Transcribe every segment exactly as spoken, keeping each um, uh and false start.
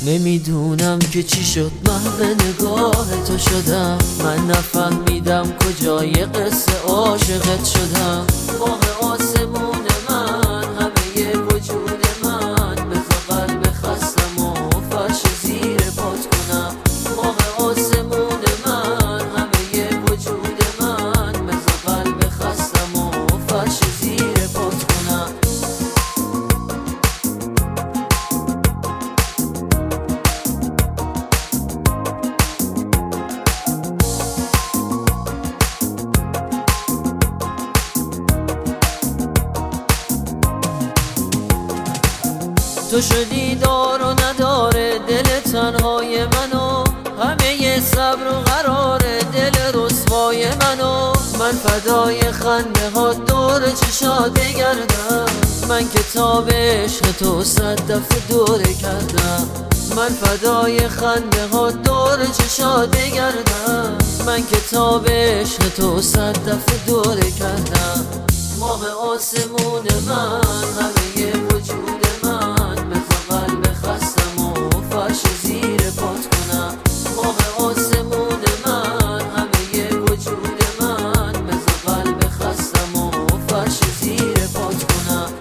نمیدونم که چی شد محو نگاه تو شدم، من نفهمیدم کجای قصه عاشقت شدم. ماه آسمون من، همه وجود من، بذار قلب خستم و فرش زیر پات کنم. ماه آسمون من، همه وجود من، بذار قلب خستم و فرش زیر پات کنم. تو شدی دار و نداره دل تنهای منو، همه صبر و قرار دل رسوای منو. من فدای خنده ها دور چشات بگردم، من کتاب عشق تو صد دفعه دوره کردم. من فدای خنده ها دور چشات بگردم، من کتاب عشق تو صد دفعه دوره کردم. ماه آسمون من، همه وجود من، بذار قلب خستم و فرش زیر پات کنم. ماه آسمون من، همه وجود من، بذار قلب خستم و فرش زیر پات کنم.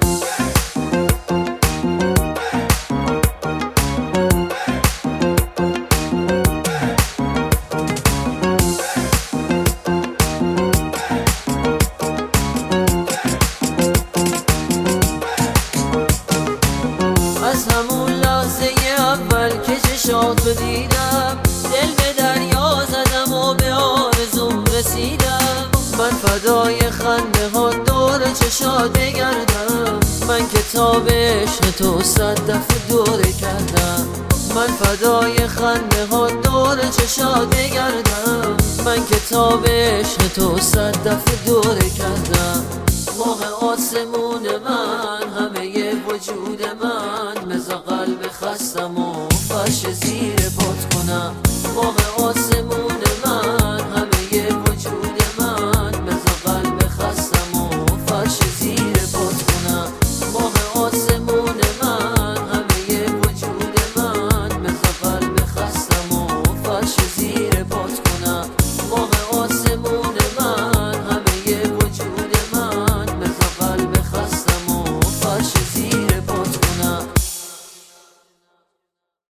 از همون لحظه اول که چشاتو دیدم، دل به دریا زدم و به آرزوم رسیدم. من فدای خنده ها دور چشات بگردم، من کتاب عشق تو صد دفعه دوره کردم. من فدای خنده ها دور چشات بگردم، من کتاب عشق تو صد دفعه دوره کردم. ماه آسمون من، همه وجود من، بذار قلب خستم و فرش زیر پات کنم. ماه